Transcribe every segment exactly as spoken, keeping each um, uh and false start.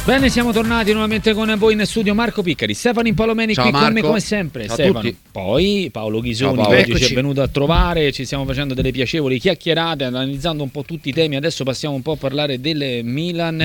Bene, siamo tornati nuovamente con voi in studio. Marco Piccari, Stefano Impallomeni qui Marco. con me come sempre. Ciao Stefano. a tutti. Poi Paolo Ghisoni, Ciao, Paolo. che oggi Eccoci. ci è venuto a trovare, ci stiamo facendo delle piacevoli chiacchierate, analizzando un po' tutti i temi. Adesso passiamo un po' a parlare del Milan,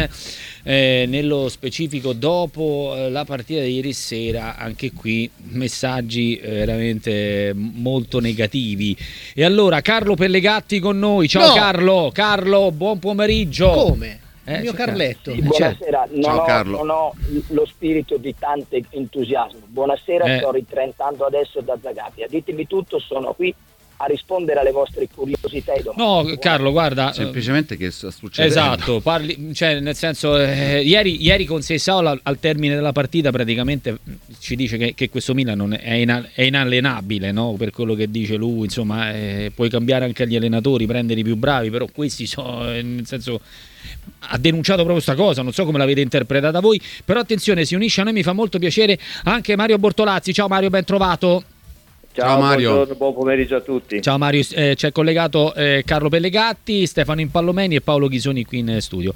eh, nello specifico dopo eh, la partita di ieri sera. Anche qui messaggi eh, veramente molto negativi. E allora Carlo Pellegatti con noi. Ciao No. Carlo, Carlo, buon pomeriggio. Come? Eh, Il mio c'è Carletto. Carlo. Buonasera, non, Ciao, ho, Carlo. non ho lo spirito di tanto entusiasmo. Buonasera, Eh. sto ritrentando adesso da Zagabria. Ditemi tutto, sono qui a rispondere alle vostre curiosità e domande. No, Carlo, guarda. Semplicemente che sta succedendo. Esatto, parli, cioè nel senso eh, ieri, ieri con Seisao al, al termine della partita praticamente ci dice che, che questo Milan non è, ina, è inallenabile, no? Per quello che dice lui, insomma, eh, puoi cambiare anche gli allenatori, prendere i più bravi, però questi sono, eh, nel senso, ha denunciato proprio questa cosa, non so come l'avete interpretata voi, però attenzione, si unisce a noi, mi fa molto piacere anche Mario Bortolazzi. Ciao Mario, ben trovato. Ciao, Mario. Buongiorno, buon pomeriggio a tutti. Ciao Mario, eh, c'è collegato eh, Carlo Pellegatti, Stefano Impallomeni e Paolo Ghisoni qui in studio.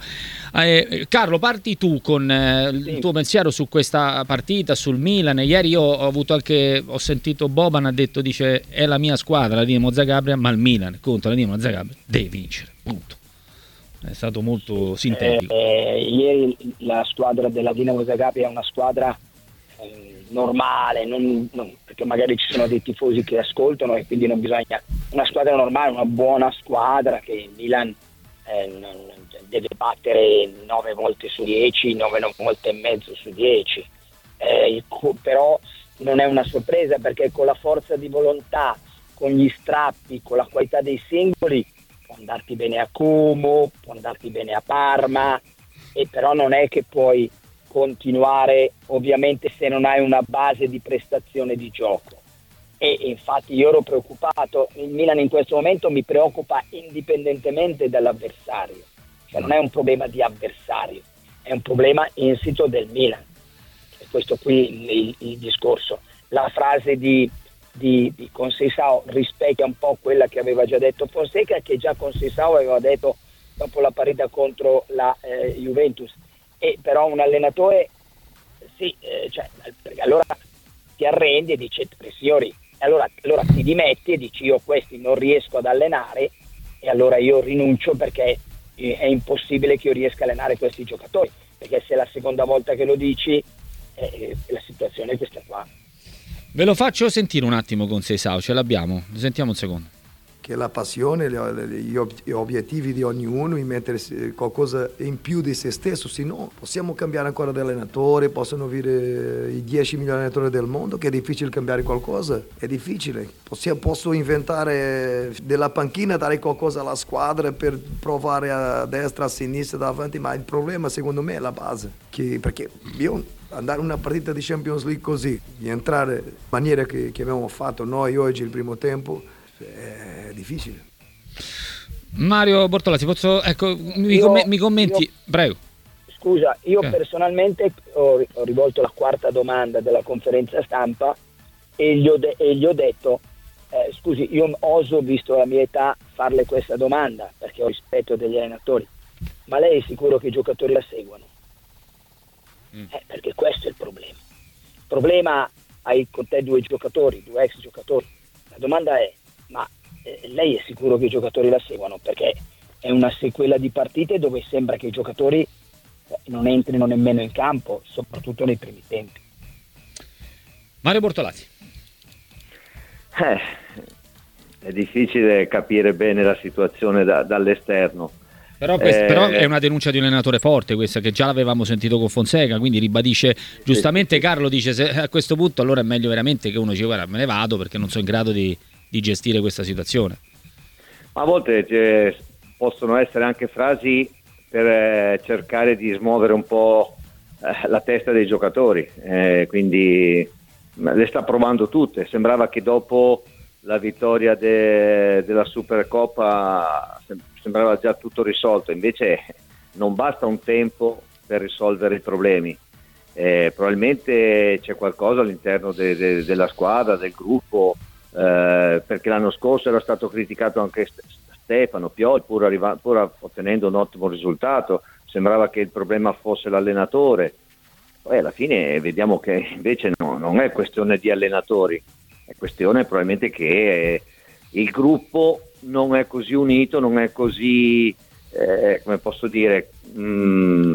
Eh, Carlo, parti tu con eh, il Sì. tuo pensiero su questa partita, sul Milan. Ieri io ho avuto anche, ho sentito Boban ha detto, dice è la mia squadra, la Dinamo Zagabria, ma il Milan contro la Dinamo Zagabria deve vincere, punto. È stato molto sintetico. Eh, eh, ieri la squadra della Dinamo Zagabria è una squadra eh, normale, non, non- perché magari ci sono dei tifosi che ascoltano e quindi non bisogna, una squadra normale, una buona squadra che il Milan eh, non- deve battere nove volte su dieci, nove volte e mezzo su dieci. Eh, il co- però non è una sorpresa, perché con la forza di volontà, con gli strappi, con la qualità dei singoli può andarti bene a Como, può andarti bene a Parma, e però non è che puoi continuare, ovviamente, se non hai una base di prestazione di gioco. E infatti io ero preoccupato, il Milan in questo momento mi preoccupa indipendentemente dall'avversario, cioè non è un problema di avversario, è un problema insito del Milan. E questo qui il, il discorso. La frase di, di, di Conceição rispecchia un po' quella che aveva già detto Fonseca, che già Conceição aveva detto dopo la partita contro la eh, Juventus. E però un allenatore, sì, eh, cioè, perché allora ti arrendi e dici, signori, allora, allora ti dimetti e dici io questi non riesco ad allenare e allora io rinuncio, perché eh, è impossibile che io riesca a allenare questi giocatori, perché se è la seconda volta che lo dici, eh, la situazione è questa qua. Ve lo faccio sentire un attimo con Seisao, ce l'abbiamo, lo sentiamo un secondo. Che la passione, le- le- gli ob- gli obiettivi di ognuno, di mettere eh, qualcosa in più di se stesso, se no possiamo cambiare ancora di allenatore, possono avere i dieci migliori allenatori del mondo, che è difficile cambiare qualcosa, è difficile. Possiamo, posso inventare della panchina, dare qualcosa alla squadra per provare a destra, a sinistra, davanti, ma il problema secondo me è la base, che, perché io andare una partita di Champions League così, di entrare in maniera che, che abbiamo fatto noi oggi il primo tempo, è difficile. Mario Bortolazzi, posso, ecco, mi, Io- comm- mi commenti, io- prego. Scusa, io Ok. personalmente ho, ho rivolto la quarta domanda della conferenza stampa e gli ho, de- e gli ho detto, eh, scusi, io oso, visto la mia età, farle questa domanda, perché ho rispetto degli allenatori, ma lei è sicuro che i giocatori la seguono? Mm. Eh, perché questo è il problema. Il problema, hai con te due giocatori, due ex giocatori. La domanda è, ma eh, lei è sicuro che i giocatori la seguono? Perché è una sequela di partite dove sembra che i giocatori eh, non entrino nemmeno in campo, soprattutto nei primi tempi. Mario Bortolazzi. Eh, è difficile capire bene la situazione da- dall'esterno. Però, quest- Eh, però è una denuncia di un allenatore forte questa, che già l'avevamo sentito con Fonseca, quindi ribadisce giustamente. Carlo dice, se a questo punto allora è meglio veramente che uno dice guarda me ne vado perché non sono in grado di, di gestire questa situazione. A volte eh, possono essere anche frasi per eh, cercare di smuovere un po' eh, la testa dei giocatori, eh, quindi ma le sta provando tutte. Sembrava che dopo la vittoria de- della Supercoppa sem- sembrava già tutto risolto, invece non basta un tempo per risolvere i problemi. Eh, probabilmente c'è qualcosa all'interno de- de- della squadra, del gruppo, eh, perché l'anno scorso era stato criticato anche St- Stefano Pioli, pur, arriva- pur ottenendo un ottimo risultato. sembrava che il problema fosse l'allenatore, poi alla fine vediamo che invece no, non è questione di allenatori, è questione probabilmente che eh, il gruppo non è così unito, non è così, eh, come posso dire, mh,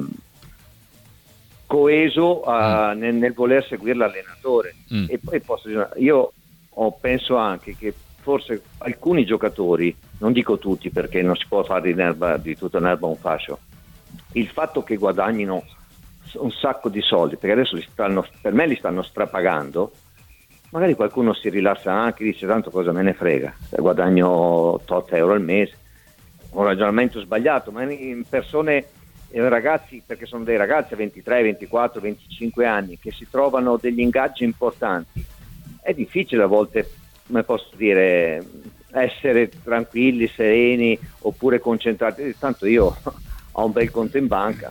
coeso a, mm. nel, nel voler seguire l'allenatore. Mm. E poi posso dire, io ho, penso anche che forse alcuni giocatori, non dico tutti perché non si può fare di, erba, di tutta un'erba un fascio, il fatto che guadagnino un sacco di soldi, perché adesso li stanno, per me li stanno strapagando, magari qualcuno si rilassa anche e dice tanto cosa me ne frega, guadagno tot euro al mese, un ragionamento sbagliato, ma in persone, ragazzi, perché sono dei ragazzi a ventitré, ventiquattro, venticinque anni che si trovano degli ingaggi importanti, è difficile a volte, come posso dire, essere tranquilli, sereni oppure concentrati, tanto io ho un bel conto in banca.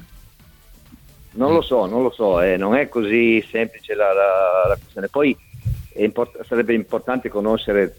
Non lo so, non lo so, eh, non è così semplice la, la, la questione. Poi è import- sarebbe importante conoscere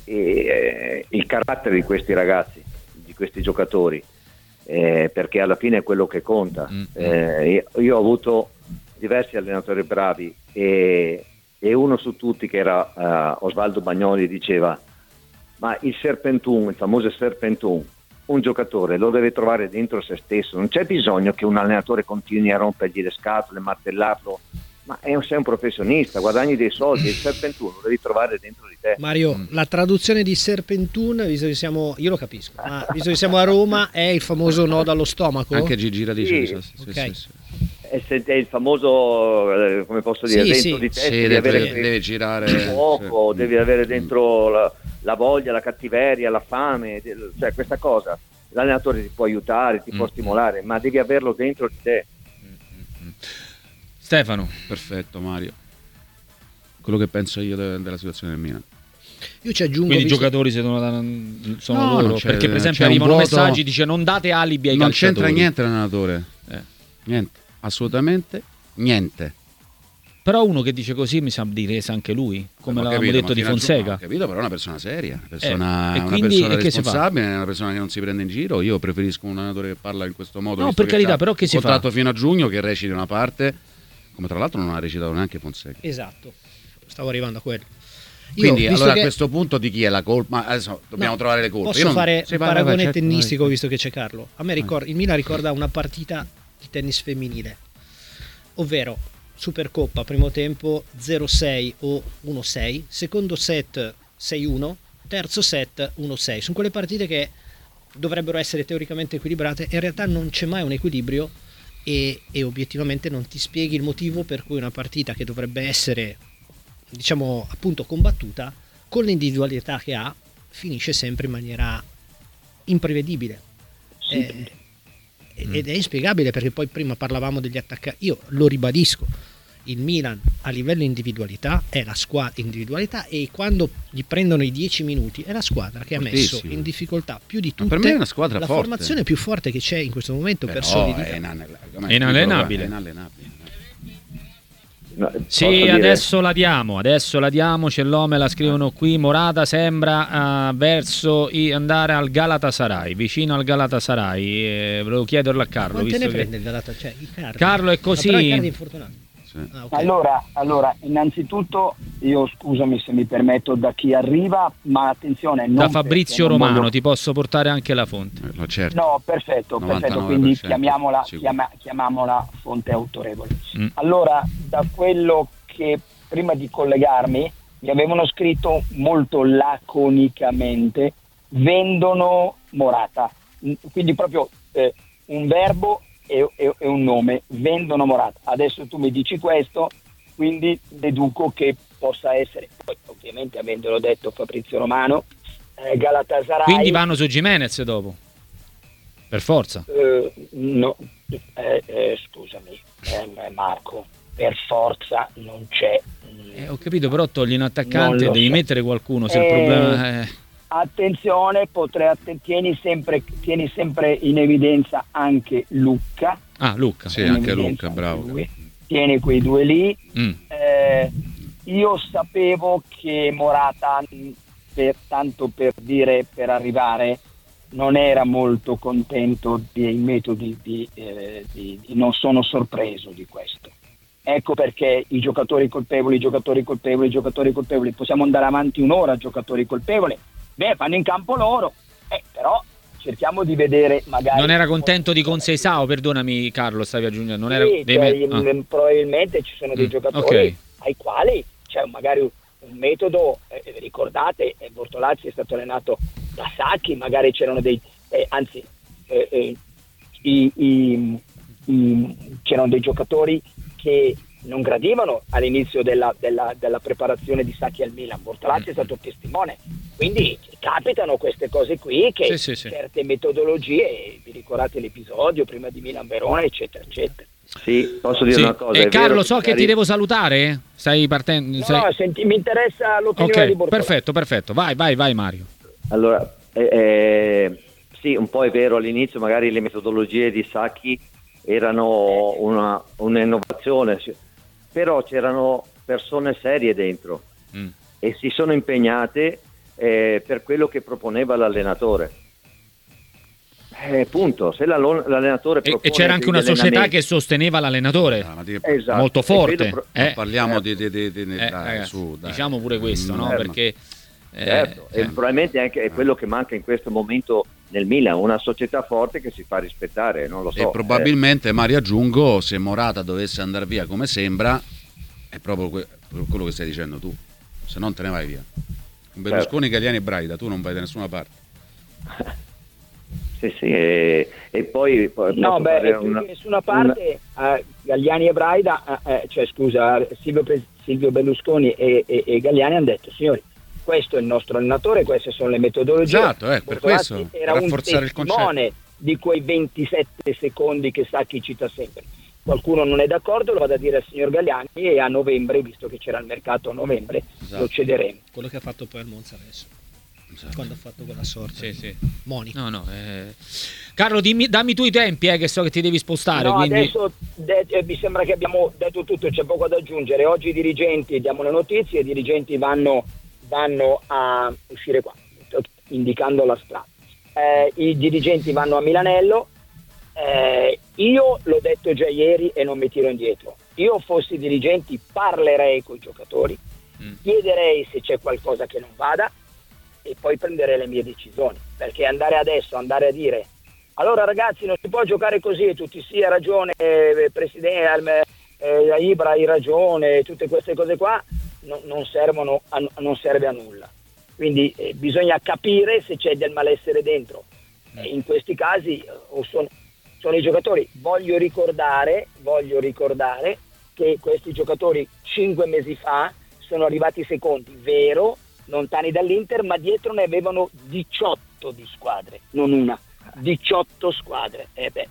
eh, il carattere di questi ragazzi, di questi giocatori, eh, perché alla fine è quello che conta. Mm-hmm. Eh, io, io ho avuto diversi allenatori bravi e, e uno su tutti, che era uh, Osvaldo Bagnoli, diceva: ma il serpentun, il famoso serpentun, un giocatore lo deve trovare dentro se stesso, non c'è bisogno che un allenatore continui a rompergli le scatole, martellarlo, ma è un, sei un professionista, guadagni dei soldi, il serpentun lo devi trovare dentro di te. Mario, mm. la traduzione di serpentun, visto che siamo, io lo capisco, ma visto che siamo a Roma, è il famoso nodo allo stomaco? Anche Gigi la dice, sì. sì, okay. sì, sì. È, è il famoso, eh, come posso dire, sì, dentro sì. di te sì, devi deve, avere deve girare fuoco, sì. devi avere dentro la, la voglia, la cattiveria, la fame, cioè questa cosa. L'allenatore ti può aiutare, ti mm. può stimolare, ma devi averlo dentro di te. Mm-hmm. Stefano. Perfetto, Mario. Quello che penso io de- della situazione del Milan. Io ci aggiungo. Quindi i visto... giocatori sono, sono no, loro, perché per esempio arrivano messaggi, dice non date alibi ai non calciatori. Non c'entra niente l'allenatore. Eh. Niente, assolutamente niente. Però uno che dice così mi sa di resa anche lui, come l'avevamo capito, detto di Fonseca. Ho capito, però è una persona seria, una persona, eh, una quindi, persona responsabile, è una persona che non si prende in giro. Io preferisco un allenatore che parla in questo modo. No, per carità, però che si fa? Contratto fino a giugno, che reciti una parte, come tra l'altro non ha recitato neanche Fonseca. Esatto, stavo arrivando a quello. Quindi Io, allora che... a questo punto di chi è la colpa? Adesso dobbiamo no, trovare le colpe. Posso Io non... fare sì, un vai, paragone vai, certo, tennistico, vai. visto che c'è Carlo. A me ricorda, il Milan ricorda una partita di tennis femminile, ovvero Supercoppa, primo tempo zero sei o uno sei, secondo set sei uno, terzo set uno sei. Sono quelle partite che dovrebbero essere teoricamente equilibrate e in realtà non c'è mai un equilibrio e, e obiettivamente non ti spieghi il motivo per cui una partita che dovrebbe essere, diciamo, appunto combattuta, con l'individualità che ha, finisce sempre in maniera imprevedibile. Sì. Eh, ed è inspiegabile, perché poi prima parlavamo degli attaccanti. Io lo ribadisco, il Milan a livello individualità è la squadra individualità, e quando gli prendono i dieci minuti è la squadra che ha messo in difficoltà più di tutte. Ma per me è una squadra la forte. formazione più forte che c'è in questo momento. Però per solidità è inallenabile. È inallenabile. È inallenabile. No, sì, dire... adesso la diamo, adesso la diamo, Cellome la scrivono qui, Morata sembra uh, verso i, andare al Galatasaray, vicino al Galatasaray, eh, volevo chiederlo a Carlo. Quante visto ne che... prende il Galatasaray? Cioè, Carlo è così. Ma però Icardi è infortunato. Sì. Ah, okay. Allora, allora, innanzitutto io scusami se mi permetto da chi arriva, ma attenzione, non da Fabrizio Romano, voglio... ti posso portare anche la fonte. No, certo. No, perfetto, perfetto, quindi chiamiamola, chiama, chiamiamola fonte autorevole. Mm. Allora, da quello che prima di collegarmi mi avevano scritto molto laconicamente, vendono Morata, quindi proprio eh, un verbo e, e, e un nome, vendono Morata. Adesso tu mi dici questo, quindi deduco che possa essere, poi ovviamente avendolo detto Fabrizio Romano, eh, Galatasaray. Quindi vanno su Gimenez dopo, per forza. Eh, no, eh, eh, scusami, eh, Marco, per forza non c'è. Eh, ho capito, però togli un attaccante, devi so. mettere qualcuno, se eh, il problema è... Attenzione, potrei, tieni sempre, tieni sempre in evidenza anche Lucca. Ah, Lucca. Sì, anche Lucca, bravo. Lui. Tieni quei due lì. Mm. Eh, io sapevo che Morata, per, tanto per dire, per arrivare, non era molto contento dei metodi di, eh, di, di non sono sorpreso di questo. Ecco perché i giocatori colpevoli, i giocatori colpevoli, i giocatori colpevoli, possiamo andare avanti un'ora, giocatori colpevoli, beh, fanno in campo loro, eh, però cerchiamo di vedere magari... Non era contento di Conceição, perdonami Carlo, stavi aggiungendo, non sì, era... cioè, ah. probabilmente ci sono dei Mm, giocatori okay. ai quali c'è cioè, magari un metodo, eh, ricordate, eh, Bortolazzi è stato allenato da Sacchi, magari c'erano dei... Eh, anzi, eh, eh, i, i, i, c'erano dei giocatori che non gradivano all'inizio della, della, della preparazione di Sacchi al Milan. Bortolazzi è stato testimone, quindi capitano queste cose qui che sì, sì, sì. certe metodologie, vi ricordate l'episodio prima di Milan-Verona eccetera eccetera. Sì, posso dire Sì. una cosa. E è Carlo, vero so che magari... ti devo salutare. Stai partendo? No, sei... no, senti, mi interessa l'opinione Ok, di Bortolazzi. perfetto, perfetto. Vai, vai, vai Mario. Allora, eh, eh, sì, un po' è vero, all'inizio magari le metodologie di Sacchi erano una, un'innovazione, però c'erano persone serie dentro Mm. e si sono impegnate eh, per quello che proponeva l'allenatore. Eh, punto, se l'allenatore E, propone e c'era anche una degli società allenamenti- che sosteneva l'allenatore. Ah, ma di- Esatto, molto e forte. credo pro- Eh, parliamo di, di, di, di- eh, dai, ragazzi, su, dai. diciamo pure questo, no? Mm, Perché eh, Certo, eh, e probabilmente anche è quello che manca in questo momento nel Milan, una società forte che si fa rispettare, non lo so. E probabilmente, Mario, aggiungo, se Morata dovesse andare via come sembra, è proprio que- quello che stai dicendo tu, se non te ne vai via. Con Berlusconi, Galliani e Braida, tu non vai da nessuna parte. Eh, sì, sì, e, e poi, poi No, posso beh, fare e più una- di nessuna parte, eh, Galliani e Braida, eh, eh, cioè scusa, Silvio, Pre- Silvio Berlusconi e, e, e Galliani hanno detto, signori, questo è il nostro allenatore, queste sono le metodologie. Esatto, eh, per Bortolazzi questo, era per un rafforzare il testimone di quei ventisette secondi che Sacchi cita sempre. Qualcuno non è d'accordo, lo vado a dire al signor Galliani e a novembre, visto che c'era il mercato a novembre, Esatto. lo cederemo. Quello che ha fatto poi al Monza adesso, Esatto. quando ha fatto quella sorta sì, di sì. Monica. No, no. eh. Carlo, dimmi, dammi tu i tempi, eh, che so che ti devi spostare. No, quindi... adesso de- eh, mi sembra che abbiamo detto tutto, c'è poco da aggiungere. Oggi i dirigenti, diamo le notizie, i dirigenti vanno, vanno a uscire qua, indicando la strada. Eh, I dirigenti vanno a Milanello. Eh, io l'ho detto già ieri e non mi tiro indietro. Io fossi dirigenti parlerei con i giocatori, Mm. chiederei se c'è qualcosa che non vada e poi prenderei le mie decisioni, perché andare adesso, andare a dire allora ragazzi non si può giocare così e tutti sì hai ragione, eh, presidente, eh, Ibra hai ragione, tutte queste cose qua no, non servono a, non serve a nulla, quindi eh, bisogna capire se c'è del malessere dentro. Eh, in questi casi eh, o sono, sono i giocatori. Voglio ricordare voglio ricordare che questi giocatori cinque mesi fa sono arrivati secondi, vero, lontani dall'Inter, ma dietro ne avevano diciotto di squadre, non una, diciotto squadre. Eh beh,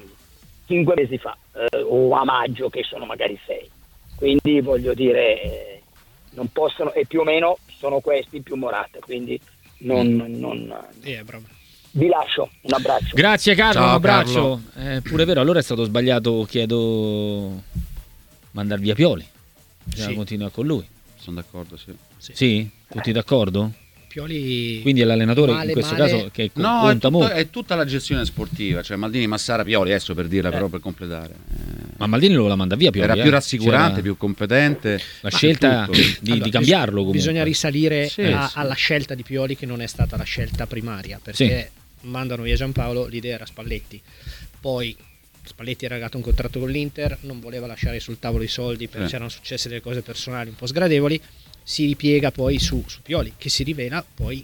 cinque mesi fa, eh, o a maggio che sono magari sei. Quindi voglio dire, eh, non possono, e più o meno sono questi più Morata, quindi non... non Eh, bravo. vi lascio, un abbraccio. Grazie Carlo, Ciao, un abbraccio. È pure vero, allora è stato sbagliato, chiedo, mandar via Pioli. Bisogna Sì. continuare con lui. Sono d'accordo, sì. Sì. Sì? Tutti d'accordo? Pioli Quindi è l'allenatore male, in questo male. caso che co- No, è, conta tutto- molto. è tutta la gestione sportiva, cioè Maldini, Massara, Pioli, adesso per dirla però per completare. Eh, Ma Maldini lo la manda via Pioli. era eh. più rassicurante, C'era più competente. la scelta tutto. di, Allora, di cambiarlo comunque. Bisogna risalire Sì, a- sì. alla scelta di Pioli, che non è stata la scelta primaria, perché mandano via Giampaolo, l'idea era Spalletti. Poi Spalletti era arrivato a un contratto con l'Inter, non voleva lasciare sul tavolo i soldi perché Sì. c'erano successe delle cose personali un po' sgradevoli, si ripiega poi su, su Pioli, che si rivela poi,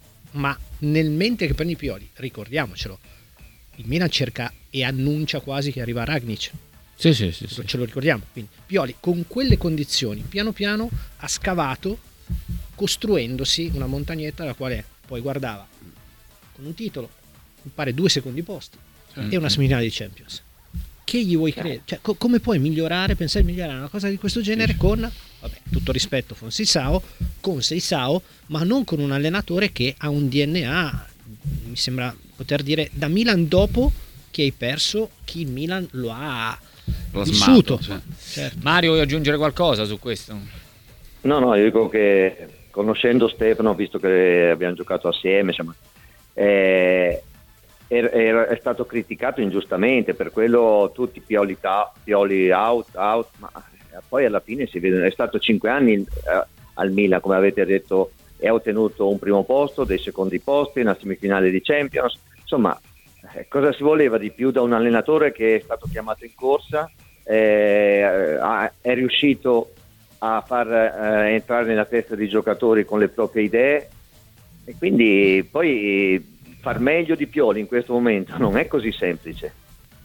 ma nel mentre che prendi Pioli, ricordiamocelo, il Milan cerca e annuncia quasi che arriva Ragnic. Sì, sì, sì, sì. Ce lo ricordiamo. Quindi Pioli con quelle condizioni piano piano ha scavato, costruendosi una montagnetta la quale poi guardava con un titolo, mi pare due secondi posti e una semifinale di Champions. Che gli vuoi credere? Cioè, co- come puoi migliorare, pensare di migliorare una cosa di questo genere con, vabbè, tutto rispetto con Seisao, con Seisao, ma non con un allenatore che ha un D N A, mi sembra poter dire, da Milan dopo che hai perso, chi il Milan lo ha Plasmato, vissuto. cioè. Certo. Mario, vuoi aggiungere qualcosa su questo? No, no, io dico che conoscendo Stefano, visto che abbiamo giocato assieme, insomma, eh, è, è, è stato criticato ingiustamente, per quello tutti Pioli, ta, Pioli out, out, ma poi alla fine si vede, è stato cinque anni eh, al Milan, come avete detto, e ha ottenuto un primo posto, dei secondi posti, una semifinale di Champions, insomma eh, cosa si voleva di più da un allenatore che è stato chiamato in corsa, eh, è riuscito a far eh, entrare nella testa dei giocatori con le proprie idee, e quindi poi far meglio di Pioli in questo momento non è così semplice.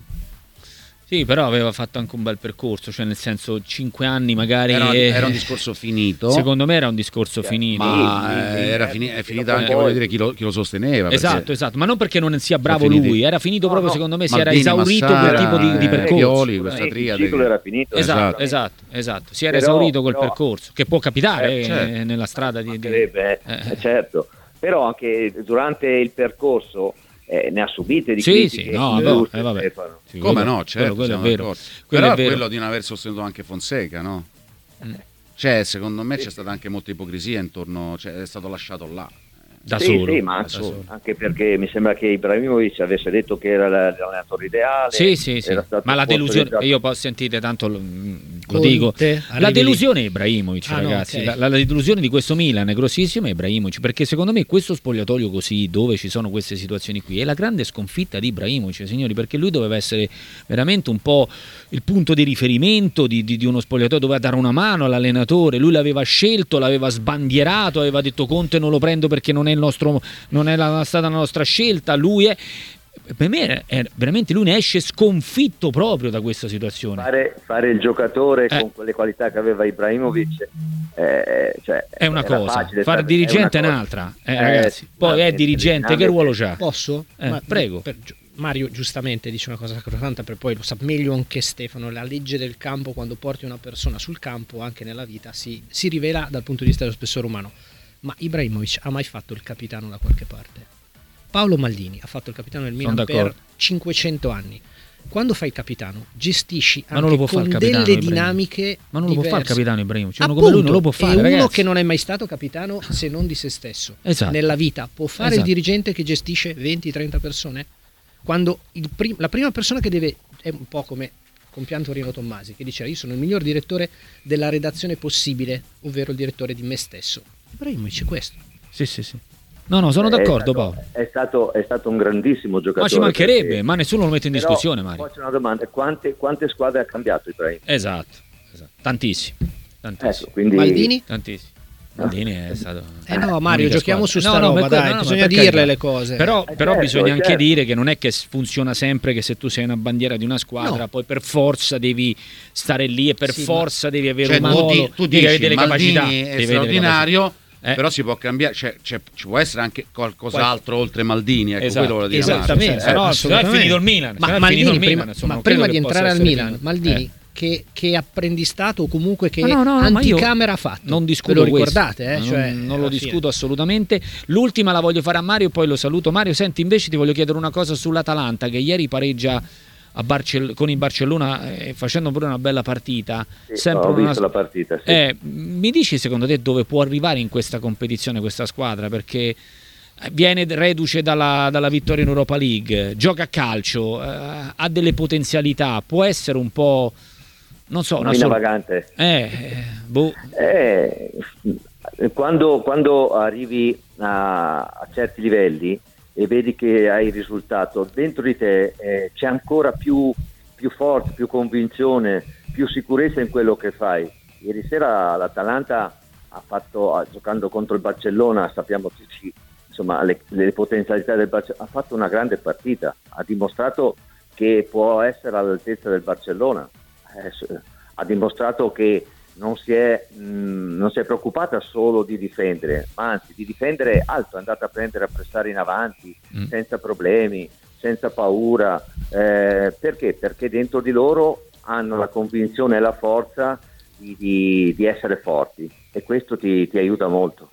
Sì, però aveva fatto anche un bel percorso, cioè nel senso cinque anni magari... Era, eh, era un discorso finito. Secondo me era un discorso Sì, finito. Ma Sì, eh, era sì, fini- sì, è sì, finita sì, anche, poi- voglio dire, chi lo, chi lo sosteneva. Esatto, perché esatto, ma non perché non sia bravo Sono finiti. lui, era finito No, proprio no. secondo me, si Maldini, era esaurito Massara, quel tipo di, di eh, percorso. Pioli, questa Il triade. ciclo era finito. Esatto, Esatto. esatto, esatto, si era Però- esaurito quel però- percorso, che può capitare Eh, eh, certo. nella strada di... di... Mancherebbe, eh, Eh. certo, però anche durante il percorso eh, ne ha subite di Sì, critiche sì, no, ingiuste, eh, vabbè. Stefano. Sì, Come quello- no, certo, quello, quello siamo è vero. d'accordo. Quello Però è vero. quello di non aver sostenuto anche Fonseca, no? Mm. Cioè, secondo me c'è stata anche molta ipocrisia intorno, cioè è stato lasciato là. Da sì, solo, sì, ma da anche, solo. anche perché mi sembra che Ibrahimovic avesse detto che era l'allenatore ideale. Sì, sì, sì. era stato Ma la delusione, sponsorizzato. io poi sentite tanto lo, lo Conte, dico, la arrivi delusione è Ibrahimovic, Ah, no, ragazzi, ok. la, la- la delusione di questo Milan è grossissima, è Ibrahimovic, perché secondo me questo spogliatoio così, dove ci sono queste situazioni qui, è la grande sconfitta di Ibrahimovic, signori, perché lui doveva essere veramente un po' il punto di riferimento di, di- di uno spogliatoio, doveva dare una mano all'allenatore, lui l'aveva scelto, l'aveva sbandierato, aveva detto Conte non lo prendo perché non è il nostro, non è la, stata la nostra scelta, lui è... Per me è, è veramente lui ne esce sconfitto proprio da questa situazione. Fare, fare il giocatore Eh. con quelle qualità che aveva Ibrahimovic eh, cioè, È una era cosa, facile, fare è dirigente è una cosa. un'altra, eh, Eh, ragazzi. Poi è veramente, dirigente, che veramente. ruolo c'ha? Posso? Eh, prego. per- Mario giustamente dice una cosa sacrosanta, per poi lo sa meglio anche Stefano, la legge del campo, quando porti una persona sul campo anche nella vita si, si rivela dal punto di vista dello spessore umano. Ma Ibrahimovic ha mai fatto il capitano da qualche parte? Paolo Maldini ha fatto il capitano del Milan Sono per d'accordo. cinquecento anni. Quando fai il capitano gestisci Ma non lo anche può fare con il capitano, delle Ibrahimovic. dinamiche Ma non lo può fare il diverse. capitano Ibrahimovic, uno Appunto, come lui non lo può fare, e uno ragazzi. che non è mai stato capitano se non di se stesso Esatto. nella vita può fare Esatto. il dirigente che gestisce venti trenta persone? Quando il prim- la prima persona che deve, è un po' come compianto Rino Tommasi che diceva io sono il miglior direttore della redazione possibile, ovvero il direttore di me stesso. Ibrahimovic è questo. Sì, sì, sì. No, no, sono È d'accordo, stato- Paolo. È stato, è stato un grandissimo giocatore. Ma ci mancherebbe, perché- ma nessuno lo mette in Però, discussione, Mario. Poi c'è una domanda, quante, quante squadre ha cambiato Ibrahimovic? Esatto, esatto. Tantissimi, tantissimi, Ecco, quindi Maldini? tantissimi. Maldini è stato... Eh no, Mario, l'unica giochiamo squadra. su sta No, no, roba, per- dai, no, no, bisogna ma per dirle carità. le cose. Però, Eh, però certo, bisogna anche certo. dire che non è che funziona sempre che se tu sei una bandiera di una squadra, No. poi per forza devi stare lì e per Sì, forza devi avere Cioè, un tu, ruolo, di- tu devi dici avere delle Maldini capacità. è devi avere delle straordinario, capacità. Eh. però si può cambiare, cioè, cioè, ci può essere anche qualcos'altro oltre Maldini, ecco, Esatto, quello vuole dire Mario. esattamente, Certo, se no, certo, se no è assolutamente. finito il Milan, se Ma no è Maldini, finito il prima, Milan, insomma, ma non prima credo di che possa entrare al essere Milan, finito. Maldini, Eh. che, che apprendistato o comunque che Ma no, no, no, ma io anticamera ha fatto? non Ve discuto lo questo. ricordate? Eh? Non, Cioè, non lo alla discuto fine. assolutamente. L'ultima la voglio fare a Mario, poi lo saluto. Mario, senti, invece ti voglio chiedere una cosa sull'Atalanta, che ieri pareggia a Barcell- con il Barcellona, eh, facendo pure una bella partita. Sì, Sempre ho una- visto la partita, sì. Eh, mi dici secondo te dove può arrivare in questa competizione questa squadra? Perché viene reduce dalla, dalla vittoria in Europa League, gioca a calcio, eh, ha delle potenzialità, può essere un po', non so, una Mina sor- vagante. eh, eh, boh. Eh, quando, quando arrivi a, a certi livelli e vedi che hai il risultato, dentro di te eh, c'è ancora più, più forza, più convinzione, più sicurezza in quello che fai. Ieri sera l'Atalanta ha fatto, giocando contro il Barcellona, sappiamo tutti insomma, le, le potenzialità del Barcellona, ha fatto una grande partita, ha dimostrato che può essere all'altezza del Barcellona, eh, ha dimostrato che non si, è, mh, non si è preoccupata solo di difendere, ma anzi di difendere alto, è andata a prendere, a pressare in avanti Mm. senza problemi, senza paura. Eh, perché? Perché dentro di loro hanno la convinzione e la forza di, di, di essere forti, e questo ti, ti aiuta molto.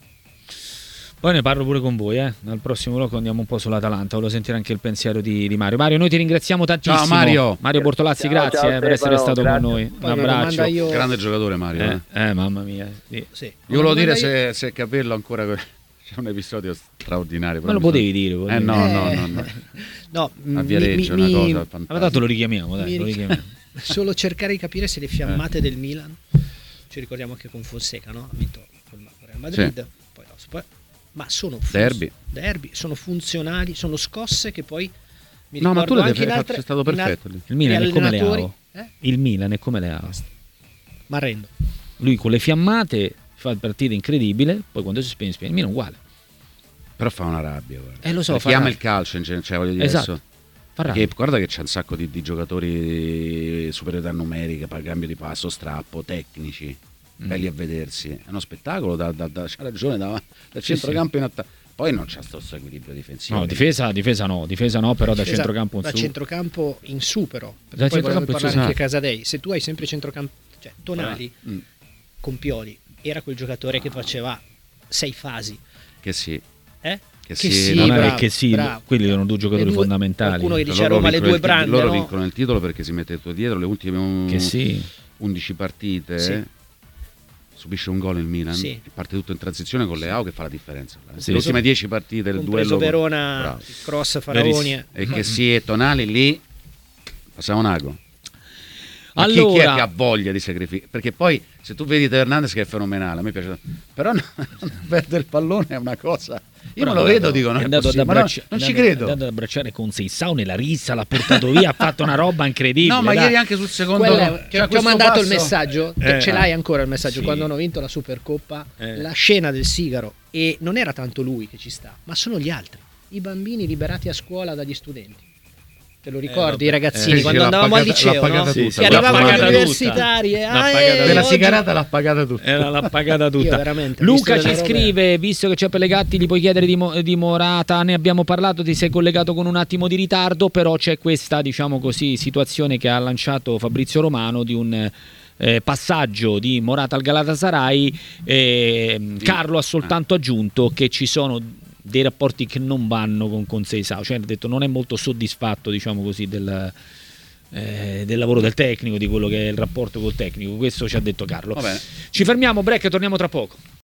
Poi ne parlo pure con voi, eh. Al prossimo blocco andiamo un po' sull'Atalanta, voglio sentire anche il pensiero di, di Mario. Mario, noi ti ringraziamo tantissimo. Ciao, Mario. Mario Bortolazzi, Ciao, grazie ciao, eh, per essere Stefano, stato grazie. con noi. Un Poi una abbraccio. domanda io- Grande giocatore Mario. Eh, eh. eh, mamma mia. Sì. Sì. Io volevo Una dire domanda io- se, se Capello ancora que- C'è un episodio straordinario. Ma lo potevi dire? Eh no, no, no, no. No, A mi- Viareggio mi- è una mi- cosa Ma tanto fantastica. lo richiamiamo, dai, mi lo ric- richiamiamo. Solo cercare di capire se le fiammate del Milan, ci ricordiamo anche con Fonseca, no? Ha vinto con il Real Madrid, poi no, poi- ma sono fun- Derby. derby, sono funzionali, sono scosse che poi mi No, ma ricordo tu l'hai anche in fatto, altre, sei stato in al- perfetto lì. Il Milan gli è come le allenatori- A O. eh? Il Milan è come le A O. Ma arrendo. Lui con le fiammate fa partite incredibile, poi quando si spegne, spegne. Il Milan è uguale. Però fa una rabbia, guarda. Eh, lo so, Perché fa ama rabbia. il calcio in genere, cioè voglio dire Esatto. adesso- Fa Perché rabbia. guarda che c'è un sacco di, di giocatori superiorità numerica, pa- cambio di passo, strappo, tecnici, Mm. belli a vedersi. È uno spettacolo, da, da, da- c'ha ragione, da, dal centrocampo in attacco. Poi non c'è questo equilibrio difensivo. No, difesa, difesa no, difesa no, però da Difesa- centrocampo in da su. centrocampo in su però. Perché Da poi centrocampo volevamo in su, parlare anche sì. Casadei. Se tu hai sempre centrocampo, cioè Tonali Mm. con Pioli era quel giocatore che faceva sei fasi, Che sì. eh? Che Che sì, sì, non è bravo, che sì, bravo. quelli erano due giocatori Le due- fondamentali. qualcuno che dice a Loro Roma le vincono due il ti- brande, Loro no? vincono il titolo perché si mette tutto dietro. Le ultime un- Che sì. undici partite Sì. subisce un gol il Milan. Sì. E parte tutto in transizione con Leao che fa la differenza. Sì, le ultime sì. dieci partite il Compreso duello con- Verona, Bravo. il cross Faraoni. E che sì, e Tonali lì passiamo un ago. Ma chi, chi è Allora- che ha voglia di sacrificare? Perché poi se tu vedi Teo Hernandez che è fenomenale, a me piace, però no, non perdere il pallone è una cosa. Io Però me lo è vedo, andato- dico, non è è, andato ad possibile, ma no, abbraccia- non è ci andato- credo. È andato ad abbracciare con Seisao nella rissa, l'ha portato via, ha fatto una roba incredibile. No, ma dai. ieri anche sul secondo Quella- cioè, ti, ti ho questo mandato il passo- messaggio, Eh. ce l'hai ancora il messaggio, Sì. quando hanno vinto la Supercoppa, Eh. la scena del sigaro, e non era tanto lui che ci sta, ma sono gli altri, i bambini liberati a scuola dagli studenti. Te lo ricordi, vabbè. i ragazzini, Eh, quando sì, l'ha andavamo al pagata- liceo, l'ha pagata no? tutta, che l'ha arrivavano pagata gli tutta. universitari e L'ha ah, pagata eh, tutta. Della oggi- sigarata l'ha pagata tutta. Era l'ha pagata tutta. Io veramente, ho Luca visto ci delle robe- scrive, visto che c'è Pellegatti, gli puoi chiedere di, Mo- di Morata, ne abbiamo parlato, ti sei collegato con un attimo di ritardo, però c'è questa, diciamo così, situazione che ha lanciato Fabrizio Romano di un eh, passaggio di Morata al Galatasaray. eh, Carlo ha soltanto aggiunto che ci sono dei rapporti che non vanno con, con Seisao, cioè ha detto non è molto soddisfatto, diciamo così, del... eh, del lavoro del tecnico, di quello che è il rapporto col tecnico. Questo ci ha detto Carlo. Va bene. Ci fermiamo, break, e torniamo tra poco.